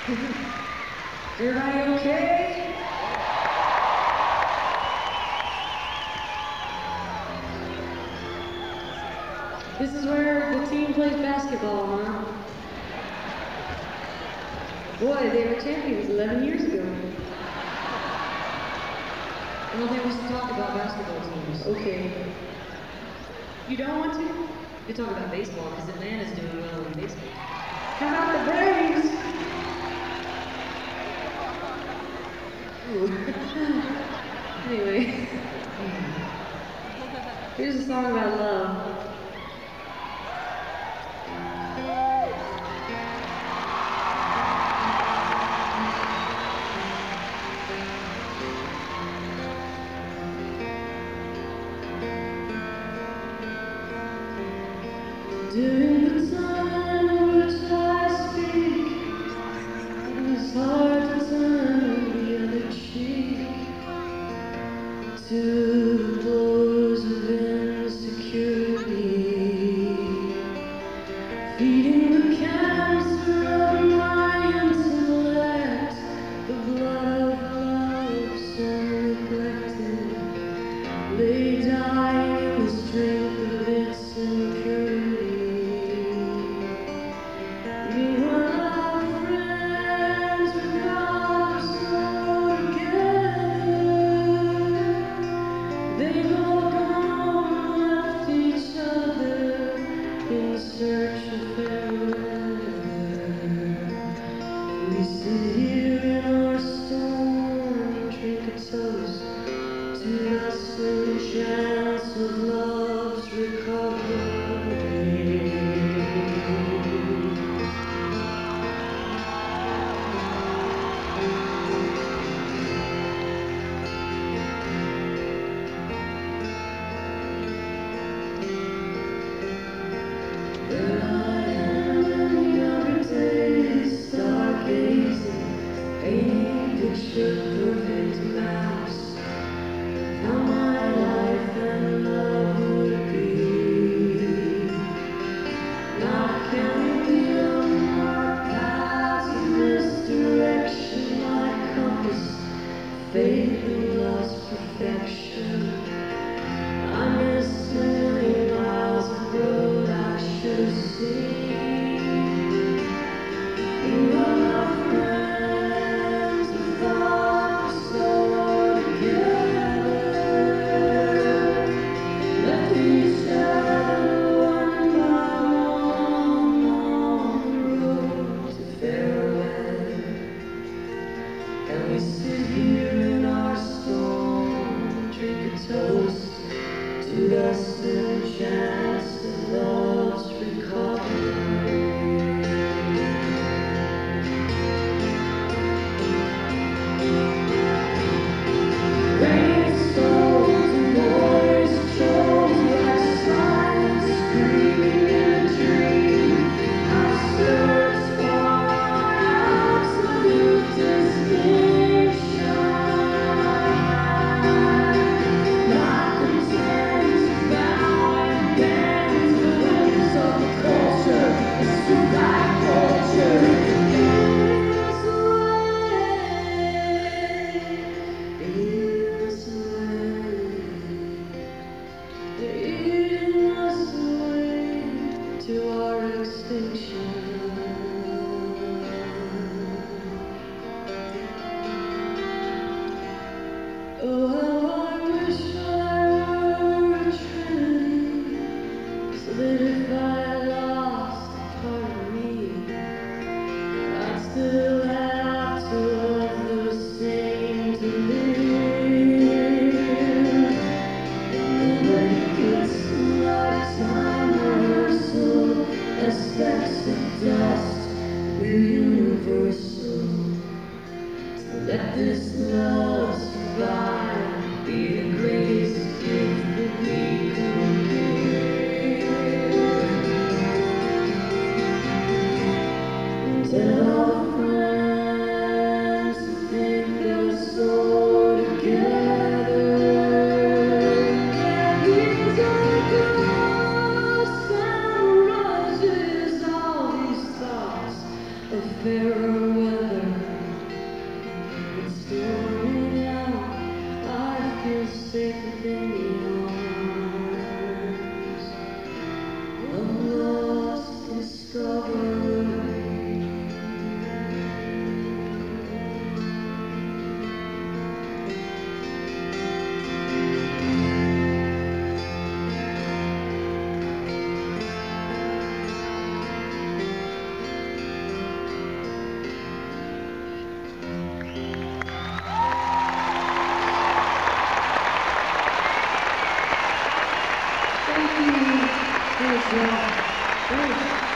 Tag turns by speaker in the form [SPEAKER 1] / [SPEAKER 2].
[SPEAKER 1] Everybody okay? This is where the team plays basketball, huh? Boy, they were champions 11 years ago. I don't think we should talk about basketball teams. Okay. You don't want to? We talk about baseball because Atlanta's doing well in baseball. How about the Braves? Anyway, here's a song about love. During the time which I speak, it's hard to turn the other cheek to the blows of insecurity, feeding the cancer of my intellect, the blood of love so neglected, lay dying in the strength of its impurity. Search of fair weather, we sit here in our storm and drink a toast to the slim chance of love's recovery. There I am in younger days, stargazing, painting picture perfect maps of how my life and love would be. Not counting the unmarked paths of misdirection, my compass, faith in love's perfection. I missed a million miles of road I should have seen. You are my friends, we thought we so together. Left each other one by one on the road to farewell. And we sit here in our storm, drink a toast to the slim chance of love's recovery. Rainstones and boys chose like silence, screaming in a dream. I searched for absolute distinction. Not content to bow and bend to the whims of the culture, the suicide culture. Leading us away to our extinction. Oh, how I wish I were a trinity, so that if I lost a part of me, I'd still have to love the same to live. Nobody gets a lifetime rehearsal, as specks of dust, we're universal. So let this love survive, be the greatest gift that we can give. Tell our friends to think they're so together. These are ghosts and roses, all these thoughts of fairer weather. Thank you. Thanks, y'all. Thanks.